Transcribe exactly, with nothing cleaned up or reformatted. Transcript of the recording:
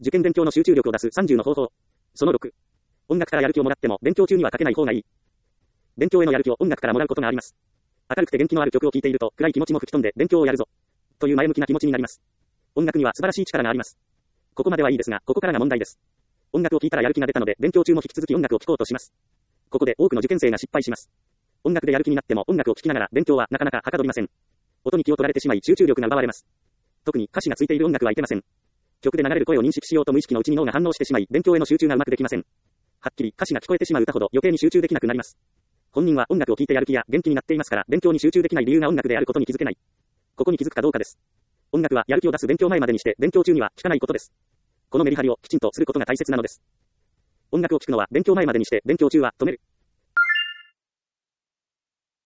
受験勉強の集中力を出すさんじゅうの方法。そのろく。音楽からやる気をもらっても勉強中にはかけない方がいい。勉強へのやる気を音楽からもらうことがあります。明るくて元気のある曲を聴いていると暗い気持ちも吹き飛んで勉強をやるぞ。という前向きな気持ちになります。音楽には素晴らしい力があります。ここまではいいですが、ここからが問題です。音楽を聴いたらやる気が出たので勉強中も引き続き音楽を聴こうとします。ここで多くの受験生が失敗します。音楽でやる気になっても音楽を聴きながら勉強はなかなかはかどりません。音に気を取られてしまい集中力が奪われます。特に歌詞がついている音楽はいけません。曲で流れる声を認識しようと無意識のうちに脳が反応してしまい勉強への集中がうまくできません。はっきり歌詞が聞こえてしまう歌ほど余計に集中できなくなります。本人は音楽を聴いてやる気や元気になっていますから勉強に集中できない理由が音楽であることに気づけない。ここに気づくかどうかです。音楽はやる気を出す勉強前までにして勉強中には聴かないことです。このメリハリをきちんとすることが大切なのです。音楽を聴くのは勉強前までにして勉強中は止める。